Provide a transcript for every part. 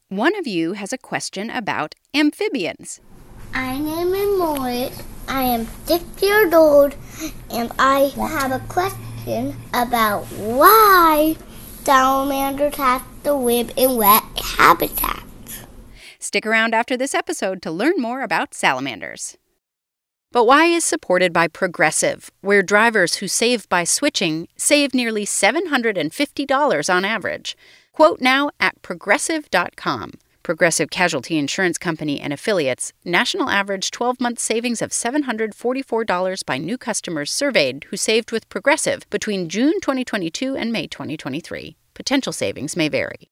One of you has a question about amphibians. My name is Morris. I am 6 years old, and I have a question about why salamanders have to live in wet habitats. Stick around after this episode to learn more about salamanders. But Why is supported by Progressive, where drivers who save by switching save nearly $750 on average. Quote now at Progressive.com. Progressive Casualty Insurance Company and Affiliates. National average 12-month savings of $744 by new customers surveyed who saved with Progressive between June 2022 and May 2023. Potential savings may vary.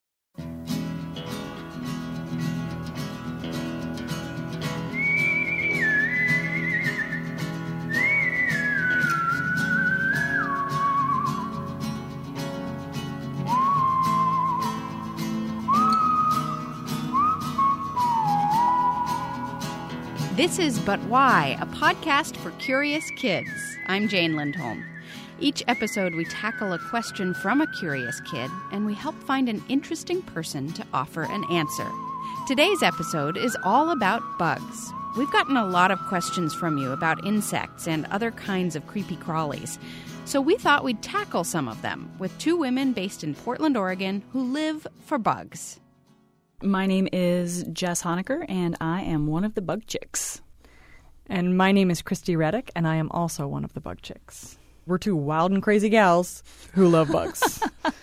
This is But Why, a podcast for curious kids. I'm Jane Lindholm. Each episode, we tackle a question from a curious kid, and we help find an interesting person to offer an answer. Today's episode is all about bugs. We've gotten a lot of questions from you about insects and other kinds of creepy crawlies, so we thought we'd tackle some of them with two women based in Portland, Oregon, who live for bugs. My name is Jess Honecker, and I am one of the bug chicks. And my name is Christy Reddick, and I am also one of the bug chicks. We're two wild and crazy gals who love bugs.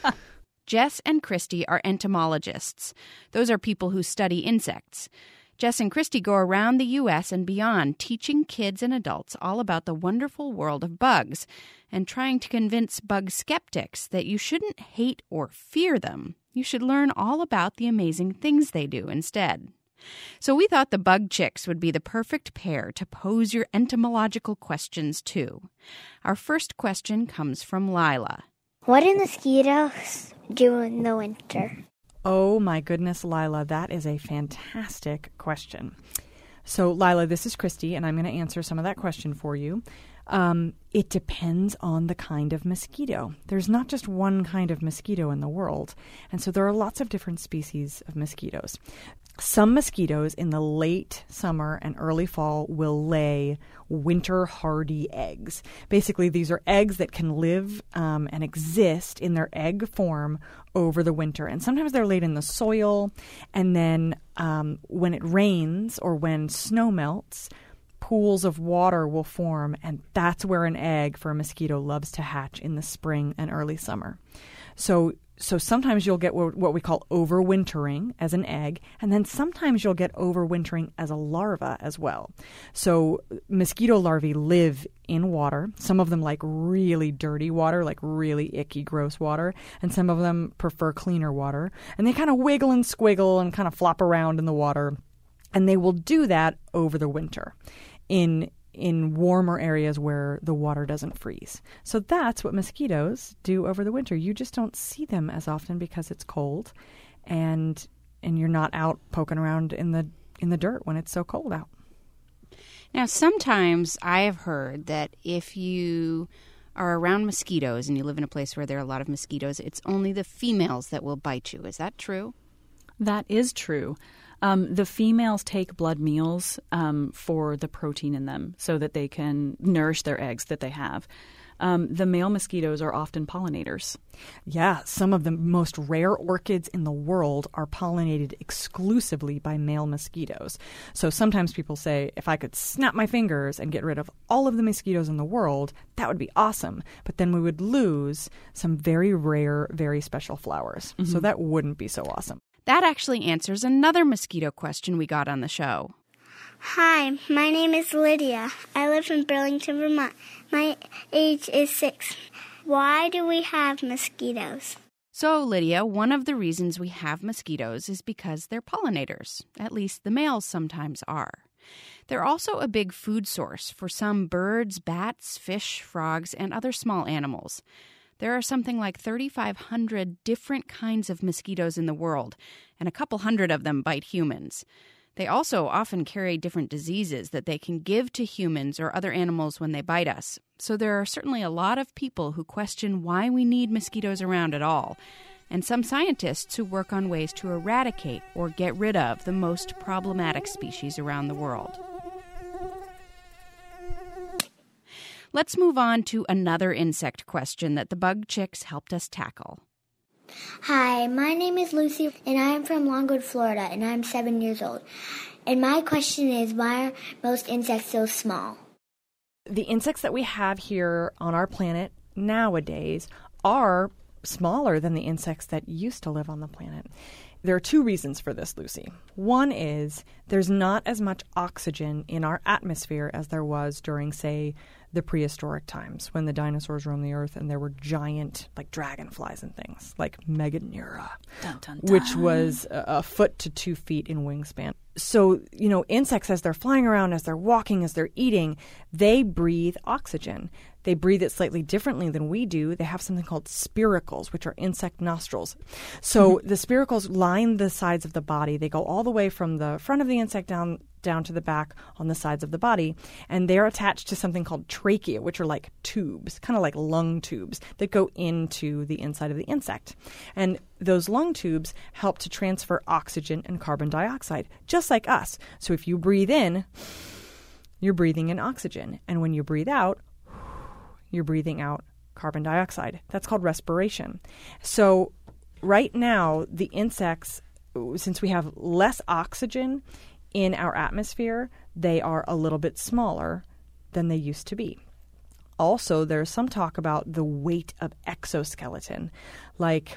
Jess and Christy are entomologists. Those are people who study insects. Jess and Christy go around the U.S. and beyond, teaching kids and adults all about the wonderful world of bugs and trying to convince bug skeptics that you shouldn't hate or fear them. You should learn all about the amazing things they do instead. So we thought the bug chicks would be the perfect pair to pose your entomological questions to. Our first question comes from Lila. What do mosquitoes do in the winter? Oh my goodness, Lila, that is a fantastic question. So Lila, this is Christy, and I'm going to answer some of that question for you. It depends on the kind of mosquito. There's not just one kind of mosquito in the world, and so there are lots of different species of mosquitoes. Some mosquitoes in the late summer and early fall will lay winter-hardy eggs. Basically, these are eggs that can live and exist in their egg form over the winter. And sometimes they're laid in the soil, and then when it rains or when snow melts, pools of water will form, and that's where an egg for a mosquito loves to hatch in the spring and early summer. So sometimes you'll get what we call overwintering as an egg, and then sometimes you'll get overwintering as a larva as well. So mosquito larvae live in water. Some of them like really dirty water, like really icky, gross water, and some of them prefer cleaner water. And they kind of wiggle and squiggle and kind of flop around in the water, and they will do that over the winter in warmer areas where the water doesn't freeze. So that's what mosquitoes do over the winter. You just don't see them as often because it's cold, and you're not out poking around in the dirt when it's so cold out. Now, sometimes I have heard that if you are around mosquitoes and you live in a place where there are a lot of mosquitoes, it's only the females that will bite you. Is that true? That is true. The females take blood meals for the protein in them so that they can nourish their eggs that they have. The male mosquitoes are often pollinators. Yeah, some of the most rare orchids in the world are pollinated exclusively by male mosquitoes. So sometimes people say, if I could snap my fingers and get rid of all of the mosquitoes in the world, that would be awesome. But then we would lose some very rare, very special flowers. Mm-hmm. So that wouldn't be so awesome. That actually answers another mosquito question we got on the show. Hi, my name is Lydia. I live in Burlington, Vermont. My age is 6. Why do we have mosquitoes? So, Lydia, one of the reasons we have mosquitoes is because they're pollinators. At least the males sometimes are. They're also a big food source for some birds, bats, fish, frogs, and other small animals. There are something like 3,500 different kinds of mosquitoes in the world, and a couple hundred of them bite humans. They also often carry different diseases that they can give to humans or other animals when they bite us. So there are certainly a lot of people who question why we need mosquitoes around at all. and some scientists who work on ways to eradicate or get rid of the most problematic species around the world. Let's move on to another insect question that the Bug Chicks helped us tackle. Hi, my name is Lucy, and I am from Longwood, Florida, and I'm 7 years old. And my question is, why are most insects so small? The insects that we have here on our planet nowadays are smaller than the insects that used to live on the planet. There are two reasons for this, Lucy. One is there's not as much oxygen in our atmosphere as there was during, say, the prehistoric times when the dinosaurs roamed the earth and there were giant, like dragonflies and things, like Meganeura, dun, dun, dun. which was a foot to 2 feet in wingspan. So, insects, as they're flying around, as they're walking, as they're eating, they breathe oxygen. They breathe it slightly differently than we do. They have something called spiracles, which are insect nostrils. So the spiracles line the sides of the body. They go all the way from the front of the insect down to the back on the sides of the body, and they're attached to something called trachea, which are like tubes, kind of like lung tubes that go into the inside of the insect. And those lung tubes help to transfer oxygen and carbon dioxide, just like us. So if you breathe in, you're breathing in oxygen, and when you breathe out, you're breathing out carbon dioxide. That's called respiration. So right now, the insects, since we have less oxygen in our atmosphere, they are a little bit smaller than they used to be. Also, there's some talk about the weight of exoskeleton, like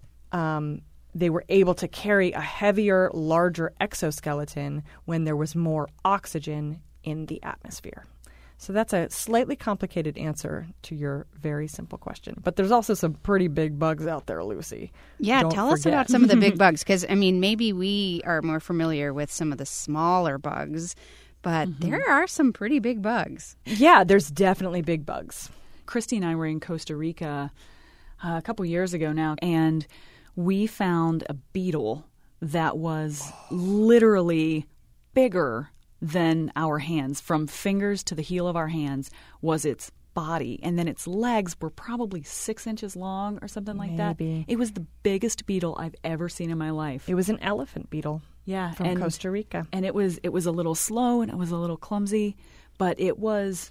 they were able to carry a heavier, larger exoskeleton when there was more oxygen in the atmosphere. So that's a slightly complicated answer to your very simple question. But there's also some pretty big bugs out there, Lucy. Yeah, tell us about some of the big bugs, because, maybe we are more familiar with some of the smaller bugs, but there are some pretty big bugs. Yeah, there's definitely big bugs. Christy and I were in Costa Rica a couple years ago now, and we found a beetle that was literally bigger than our hands. From fingers to the heel of our hands was its body, and then its legs were probably 6 inches long or something like that. It was the biggest beetle I've ever seen in my life. It was an elephant beetle. Yeah, from Costa Rica. And it was a little slow and it was a little clumsy, but it was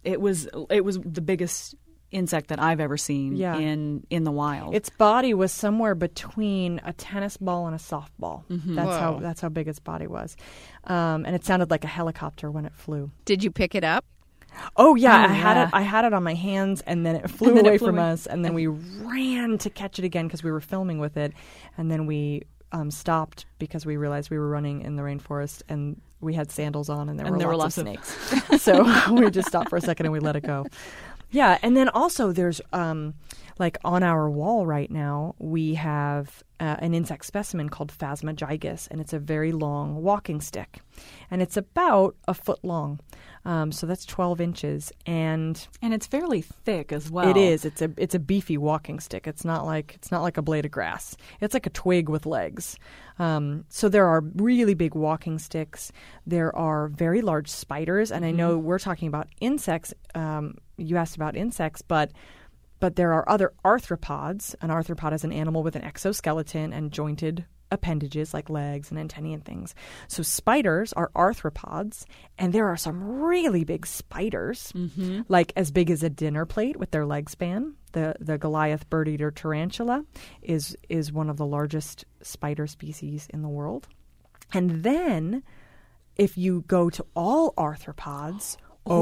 the biggest insect that I've ever seen in the wild. Its body was somewhere between a tennis ball and a softball. That's how big its body was. And it sounded like a helicopter when it flew. Did you pick it up? Oh yeah, I had it on my hands, and then it flew away from us, and then we ran to catch it again because we were filming with it, and then we stopped because we realized we were running in the rainforest and we had sandals on and there were lots of snakes. So we just stopped for a second and we let it go. Yeah, and then also there's like on our wall right now we have an insect specimen called Phasma gigas, and it's a very long walking stick, and it's about a foot long. So that's 12 inches, and it's fairly thick as well. It is. It's a beefy walking stick. It's not like a blade of grass. It's like a twig with legs. So there are really big walking sticks. There are very large spiders, and I know we're talking about insects. You asked about insects, but there are other arthropods. An arthropod is an animal with an exoskeleton and jointed appendages like legs and antennae and things. So spiders are arthropods, and there are some really big spiders, like as big as a dinner plate with their leg span. The Goliath bird-eater tarantula is one of the largest spider species in the world. And then if you go to all arthropods,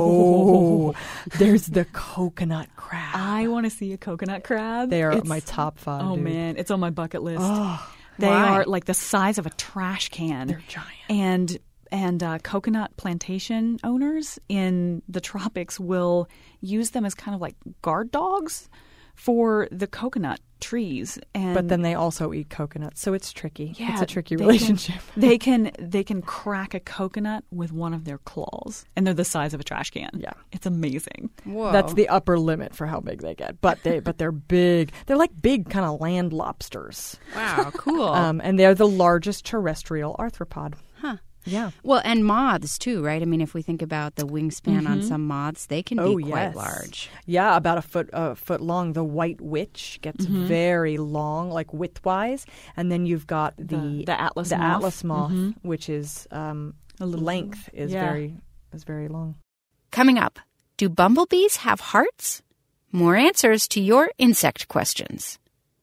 there's the coconut crab. I want to see a coconut crab. They are my top 5. Oh, dude. Man, it's on my bucket list. They are like the size of a trash can. They're giant. And coconut plantation owners in the tropics will use them as kind of like guard dogs for the coconut trees. But then they also eat coconuts, so it's tricky. Yeah, it's a tricky relationship. They can crack a coconut with one of their claws, and they're the size of a trash can. Yeah, it's amazing. Whoa. That's the upper limit for how big they get. But they're big. They're like big kind of land lobsters. Wow, cool. And they're the largest terrestrial arthropod. Huh. Yeah. Well, and moths too, right? I mean, if we think about the wingspan on some moths, they can be quite large. Yeah, about a foot long. The white witch gets very long, like widthwise, and then you've got the Atlas moth. Atlas moth, which is length is very long. Coming up, do bumblebees have hearts? More answers to your insect questions.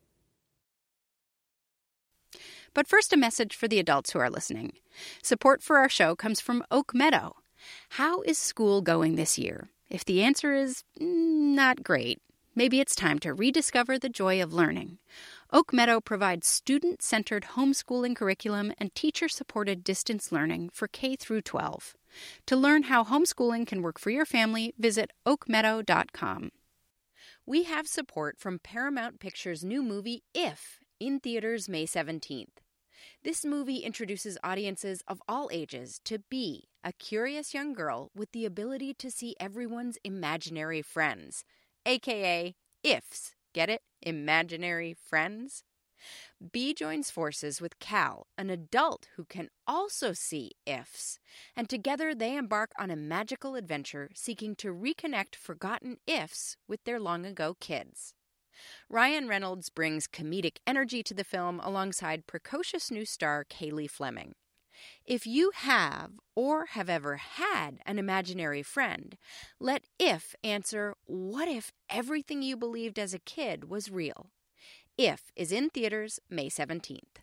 But first, a message for the adults who are listening. Support for our show comes from Oak Meadow. How is school going this year? If the answer is not great, maybe it's time to rediscover the joy of learning. Oak Meadow provides student-centered homeschooling curriculum and teacher-supported distance learning for K through 12. To learn how homeschooling can work for your family, visit oakmeadow.com. We have support from Paramount Pictures' new movie, If, in theaters May 17th. This movie introduces audiences of all ages to Bee, a curious young girl with the ability to see everyone's imaginary friends, a.k.a. IFs. Get it? Imaginary friends? Bee joins forces with Cal, an adult who can also see IFs, and together they embark on a magical adventure seeking to reconnect forgotten IFs with their long-ago kids. Ryan Reynolds brings comedic energy to the film alongside precocious new star Kaylee Fleming. If you have or have ever had an imaginary friend, let If answer, what if everything you believed as a kid was real? If is in theaters May 17th.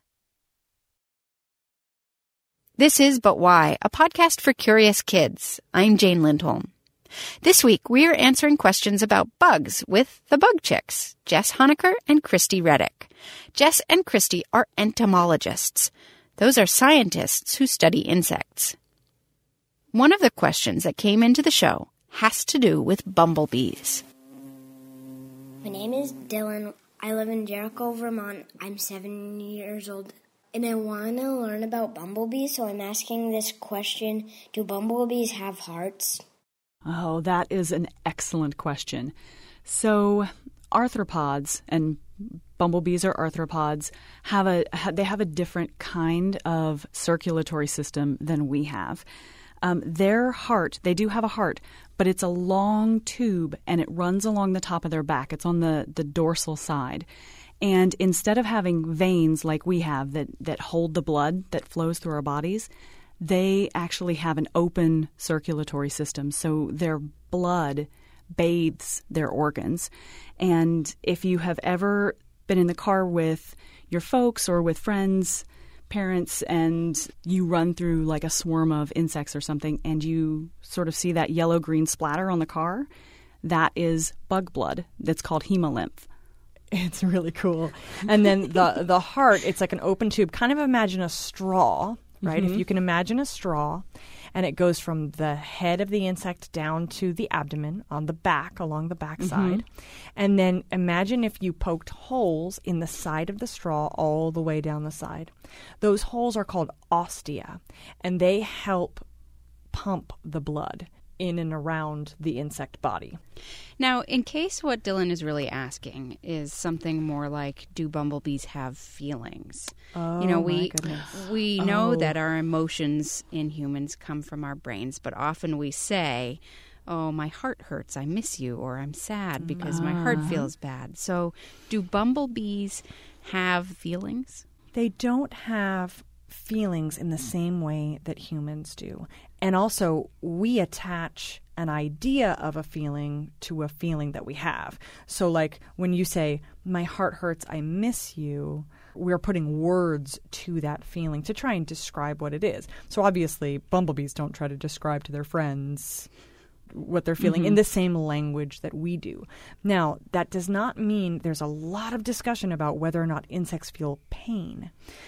This is But Why, a podcast for curious kids. I'm Jane Lindholm. This week, we are answering questions about bugs with the Bug Chicks, Jess Honecker and Christy Reddick. Jess and Christy are entomologists. Those are scientists who study insects. One of the questions that came into the show has to do with bumblebees. My name is Dylan. I live in Jericho, Vermont. I'm 7 years old. And I want to learn about bumblebees, so I'm asking this question. Do bumblebees have hearts? Oh, that is an excellent question. So arthropods, and bumblebees are arthropods, have a different kind of circulatory system than we have. Their heart, they do have a heart, but it's a long tube and it runs along the top of their back. It's on the dorsal side. And instead of having veins like we have that hold the blood that flows through our bodies, they actually have an open circulatory system, so their blood bathes their organs. And if you have ever been in the car with your folks or with friends, parents, and you run through like a swarm of insects or something, and you sort of see that yellow-green splatter on the car, that is bug blood. That's called hemolymph. It's really cool. And then the heart, it's like an open tube. Kind of imagine a straw. Right? If you can imagine a straw, and it goes from the head of the insect down to the abdomen on the back, along the back side. And then imagine if you poked holes in the side of the straw all the way down the side. Those holes are called ostia, and they help pump the blood in and around the insect body. Now, in case what Dylan is really asking is something more like, do bumblebees have feelings? Oh, my goodness. We know that our emotions in humans come from our brains, but often we say, oh, my heart hurts, I miss you, or I'm sad because my heart feels bad. So do bumblebees have feelings? They don't have feelings in the same way that humans do. And also, we attach an idea of a feeling to a feeling that we have. So like when you say, my heart hurts, I miss you, we're putting words to that feeling to try and describe what it is. So obviously, bumblebees don't try to describe to their friends what they're feeling in the same language that we do. Now, that does not mean there's a lot of discussion about whether or not insects feel pain.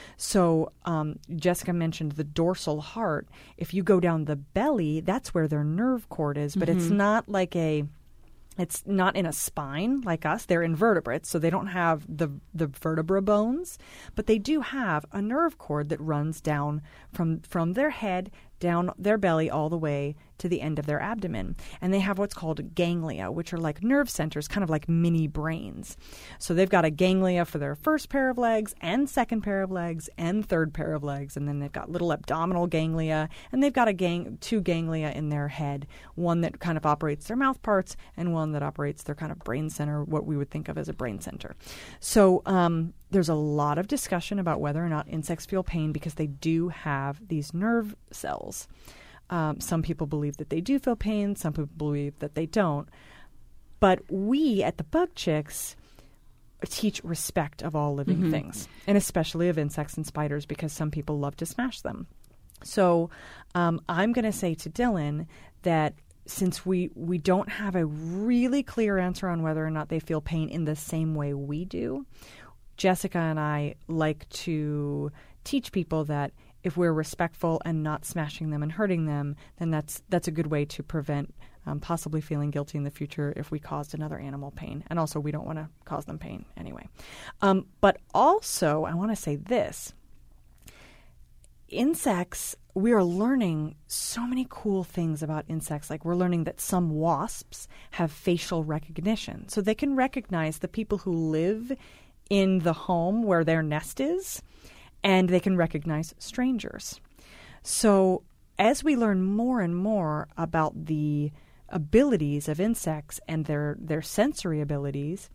So Jessica mentioned the dorsal heart. If you go down the belly, that's where their nerve cord is, but it's not like it's not in a spine like us. They're invertebrates, so they don't have the vertebra bones, but they do have a nerve cord that runs down from their head down their belly all the way to the end of their abdomen. And they have what's called ganglia, which are like nerve centers, kind of like mini brains. So they've got a ganglia for their first pair of legs and second pair of legs and third pair of legs. And then they've got little abdominal ganglia, and they've got two ganglia in their head, one that kind of operates their mouth parts and one that operates their kind of brain center, what we would think of as a brain center. So there's a lot of discussion about whether or not insects feel pain because they do have these nerve cells. Some people believe that they do feel pain. Some people believe that they don't. But we at the Bug Chicks teach respect of all living things, and especially of insects and spiders, because some people love to smash them. So I'm going to say to Dylan that since we don't have a really clear answer on whether or not they feel pain in the same way we do, Jessica and I like to teach people that if we're respectful and not smashing them and hurting them, then that's a good way to prevent possibly feeling guilty in the future if we caused another animal pain. And also, we don't want to cause them pain anyway. But also, I want to say this. Insects, we are learning so many cool things about insects. Like we're learning that some wasps have facial recognition. So they can recognize the people who live in the home where their nest is, and they can recognize strangers. So as we learn more and more about the abilities of insects and their sensory abilities,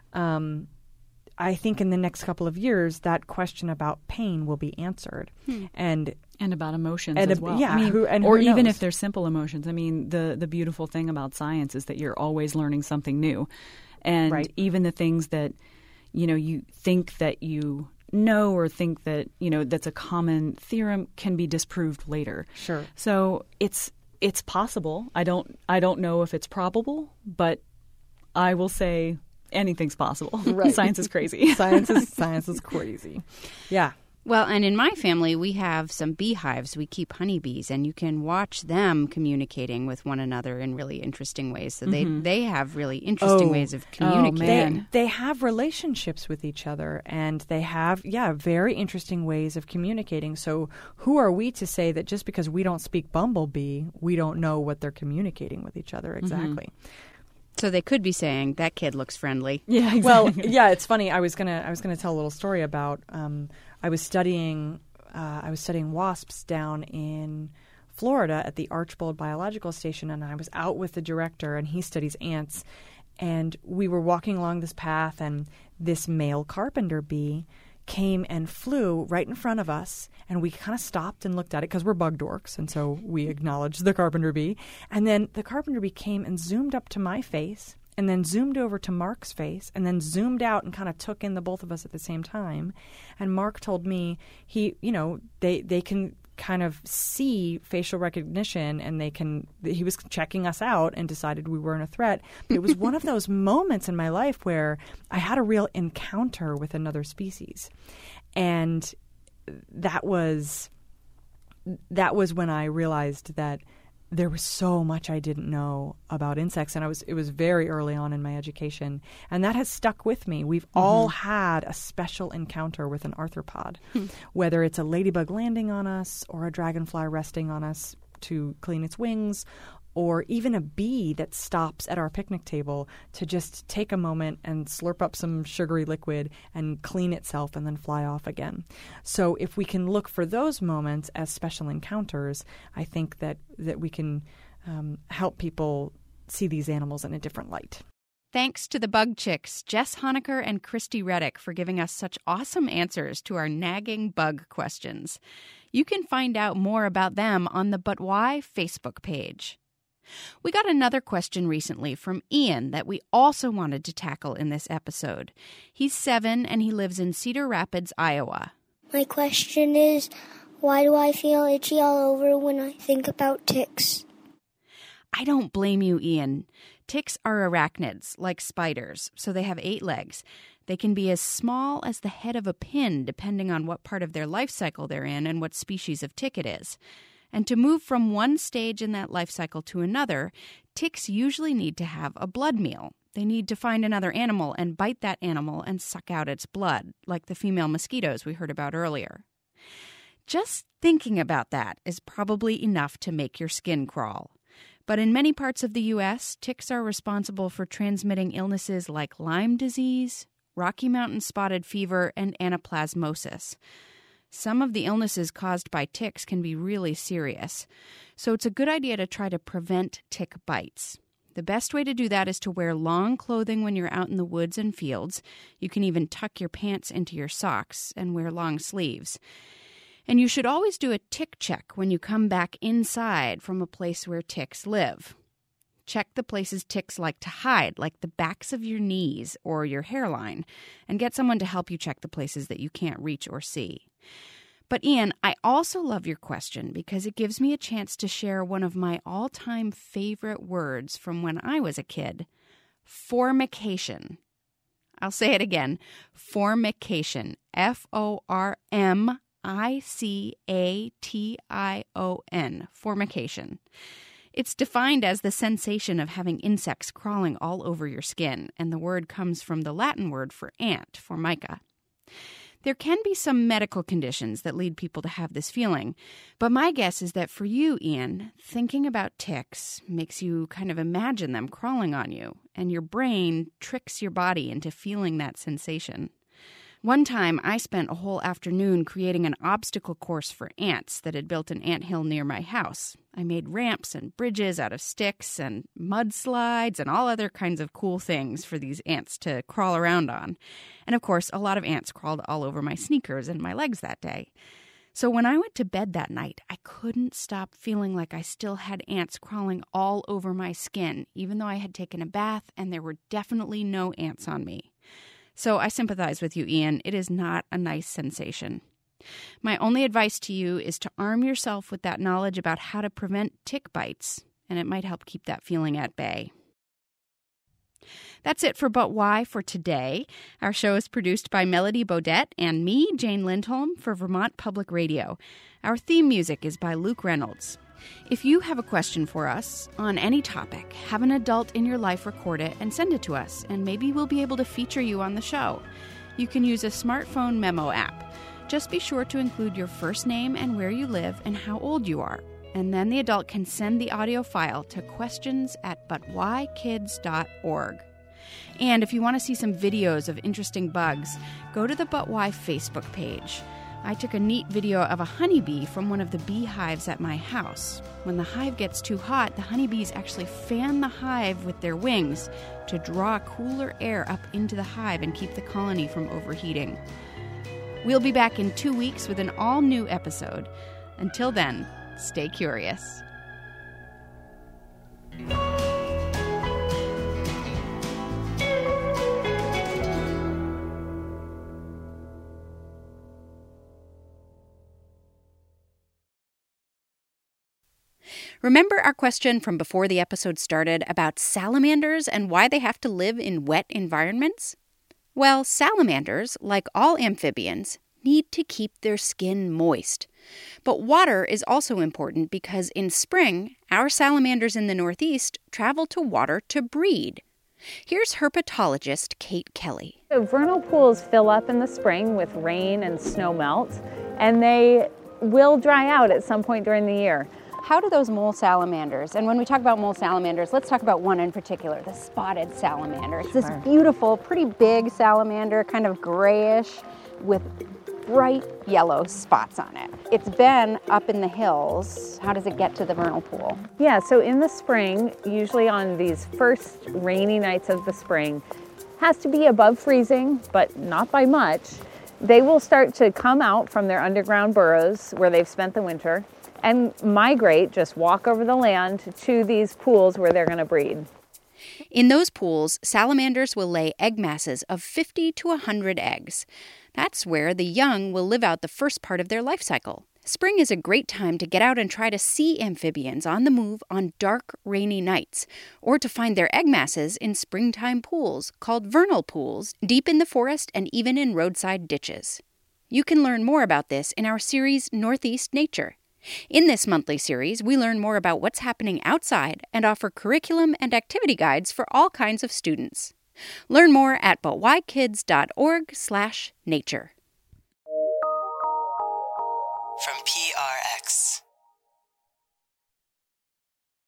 I think in the next couple of years, that question about pain will be answered. And about emotions as well. Yeah, or even if they're simple emotions. I mean, the beautiful thing about science is that you're always learning something new. And even the things that, you think that you know or think that, that's a common theorem can be disproved later. Sure. So it's possible. I don't know if it's probable, but I will say anything's possible. Right. Science is crazy. Science is crazy. Yeah. Well, and in my family, we have some beehives. We keep honeybees, and you can watch them communicating with one another in really interesting ways. So they have really interesting ways of communicating. They have relationships with each other, and they have, very interesting ways of communicating. So who are we to say that just because we don't speak bumblebee, we don't know what they're communicating with each other exactly? So they could be saying, that kid looks friendly. Yeah, exactly. Well, it's funny. I was gonna tell a little story about I was studying wasps down in Florida at the Archbold Biological Station, and I was out with the director, and he studies ants. And we were walking along this path, and this male carpenter bee came and flew right in front of us, and we kind of stopped and looked at it because we're bug dorks, and so we acknowledged the carpenter bee. And then the carpenter bee came and zoomed up to my face, and then zoomed over to Mark's face, and then zoomed out and kind of took in the both of us at the same time. And Mark told me they can kind of see facial recognition, and he was checking us out and decided we weren't a threat. But it was one of those moments in my life where I had a real encounter with another species. And that was when I realized that there was so much I didn't know about insects, and it was very early on in my education, and that has stuck with me. We've all had a special encounter with an arthropod, whether it's a ladybug landing on us or a dragonfly resting on us to clean its wings, or even a bee that stops at our picnic table to just take a moment and slurp up some sugary liquid and clean itself and then fly off again. So if we can look for those moments as special encounters, I think that we can help people see these animals in a different light. Thanks to the Bug Chicks, Jess Honecker and Christy Reddick, for giving us such awesome answers to our nagging bug questions. You can find out more about them on the But Why Facebook page. We got another question recently from Ian that we also wanted to tackle in this episode. He's 7 and he lives in Cedar Rapids, Iowa. My question is, why do I feel itchy all over when I think about ticks? I don't blame you, Ian. Ticks are arachnids, like spiders, so they have 8 legs. They can be as small as the head of a pin, depending on what part of their life cycle they're in and what species of tick it is. And to move from one stage in that life cycle to another, ticks usually need to have a blood meal. They need to find another animal and bite that animal and suck out its blood, like the female mosquitoes we heard about earlier. Just thinking about that is probably enough to make your skin crawl. But in many parts of the U.S., ticks are responsible for transmitting illnesses like Lyme disease, Rocky Mountain spotted fever, and anaplasmosis. Some of the illnesses caused by ticks can be really serious, so it's a good idea to try to prevent tick bites. The best way to do that is to wear long clothing when you're out in the woods and fields. You can even tuck your pants into your socks and wear long sleeves. And you should always do a tick check when you come back inside from a place where ticks live. Check the places ticks like to hide, like the backs of your knees or your hairline, and get someone to help you check the places that you can't reach or see. But Ian, I also love your question because it gives me a chance to share one of my all-time favorite words from when I was a kid, formication. I'll say it again, formication, F-O-R-M-I-C-A-T-I-O-N, formication. It's defined as the sensation of having insects crawling all over your skin, and the word comes from the Latin word for ant, formica. There can be some medical conditions that lead people to have this feeling, but my guess is that for you, Ian, thinking about ticks makes you kind of imagine them crawling on you, and your brain tricks your body into feeling that sensation. One time, I spent a whole afternoon creating an obstacle course for ants that had built an anthill near my house. I made ramps and bridges out of sticks and mudslides and all other kinds of cool things for these ants to crawl around on. And of course, a lot of ants crawled all over my sneakers and my legs that day. So when I went to bed that night, I couldn't stop feeling like I still had ants crawling all over my skin, even though I had taken a bath and there were definitely no ants on me. So I sympathize with you, Ian. It is not a nice sensation. My only advice to you is to arm yourself with that knowledge about how to prevent tick bites, and it might help keep that feeling at bay. That's it for But Why for today. Our show is produced by Melody Bodette and me, Jane Lindholm, for Vermont Public Radio. Our theme music is by Luke Reynolds. If you have a question for us on any topic, have an adult in your life record it and send it to us, and maybe we'll be able to feature you on the show. You can use a smartphone memo app. Just be sure to include your first name and where you live and how old you are. And then the adult can send the audio file to questions@butwhykids.org. And if you want to see some videos of interesting bugs, go to the But Why Facebook page. I took a neat video of a honeybee from one of the beehives at my house. When the hive gets too hot, the honeybees actually fan the hive with their wings to draw cooler air up into the hive and keep the colony from overheating. We'll be back in 2 weeks with an all-new episode. Until then, stay curious. Remember our question from before the episode started about salamanders and why they have to live in wet environments? Well, salamanders, like all amphibians, need to keep their skin moist. But water is also important because in spring, our salamanders in the Northeast travel to water to breed. Here's herpetologist Kate Kelly. So vernal pools fill up in the spring with rain and snow melt, and they will dry out at some point during the year. How do those mole salamanders, and when we talk about mole salamanders, let's talk about one in particular, the spotted salamander. It's this beautiful, pretty big salamander, kind of grayish with bright yellow spots on it. It's been up in the hills. How does it get to the vernal pool? Yeah, so in the spring, usually on these first rainy nights of the spring, has to be above freezing, but not by much. They will start to come out from their underground burrows where they've spent the winter and migrate, just walk over the land to these pools where they're going to breed. In those pools, salamanders will lay egg masses of 50 to 100 eggs. That's where the young will live out the first part of their life cycle. Spring is a great time to get out and try to see amphibians on the move on dark, rainy nights, or to find their egg masses in springtime pools called vernal pools, deep in the forest and even in roadside ditches. You can learn more about this in our series Northeast Nature. In this monthly series, we learn more about what's happening outside and offer curriculum and activity guides for all kinds of students. Learn more at butwhykids.org/nature.